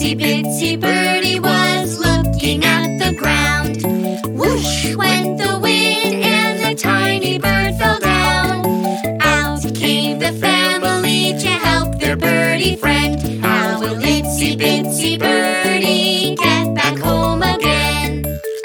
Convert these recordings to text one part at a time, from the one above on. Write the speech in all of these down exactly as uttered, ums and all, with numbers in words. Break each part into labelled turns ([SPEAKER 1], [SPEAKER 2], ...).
[SPEAKER 1] itsy bitsy birdie was looking at the ground. Whoosh went the wind and the tiny bird fell down. Out came the family to help their birdie friend. How will itsy bitsy birdie get back home again?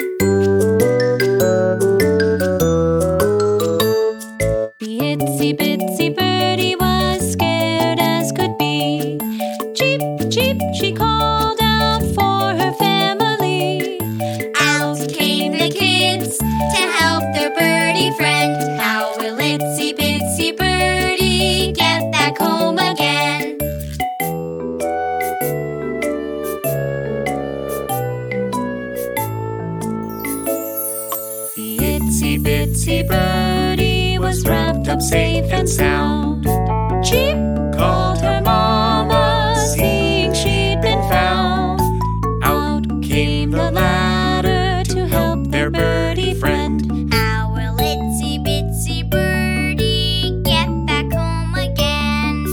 [SPEAKER 1] The itsy bitsy birdie was scared as could be. Cheep, cheep, she called out for her family. Out came the kids to help their birdie friend. How will itsy bitsy birdie get back home again? The itsy bitsy birdie was wrapped up safe and sound. Cheep called her mama, seeing she'd been found. Out came the ladder to help their birdie friend. How will itsy bitsy birdie get back home again?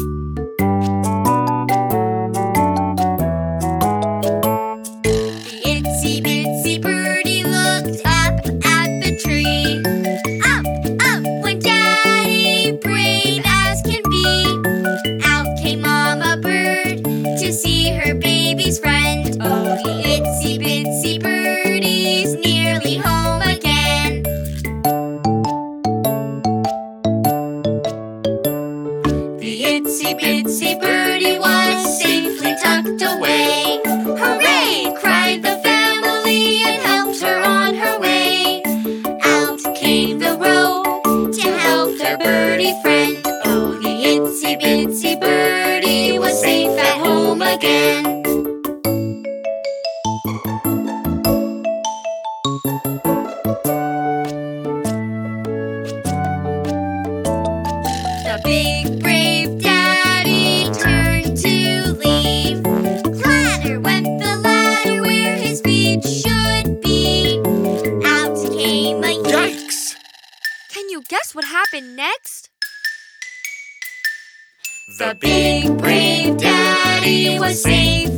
[SPEAKER 1] The itsy bitsy birdie looked up at the tree. Up, up went Daddy, brave as can be. Out came Mama Bird to see her baby's friend. Oh, the itsy bitsy birdie's nearly home again. The itsy bitsy birdie was safely tucked away. Hooray! Cried the family and helped her on her way. Out came the row to help their birdie friend. Oh, the itsy bitsy birdie was safe at home again. The big brave Daddy turned to leave. Clatter went the ladder where his feet should be. Out came a
[SPEAKER 2] Yikes!
[SPEAKER 3] Can you guess what happened next?
[SPEAKER 1] The big brave Daddy was safe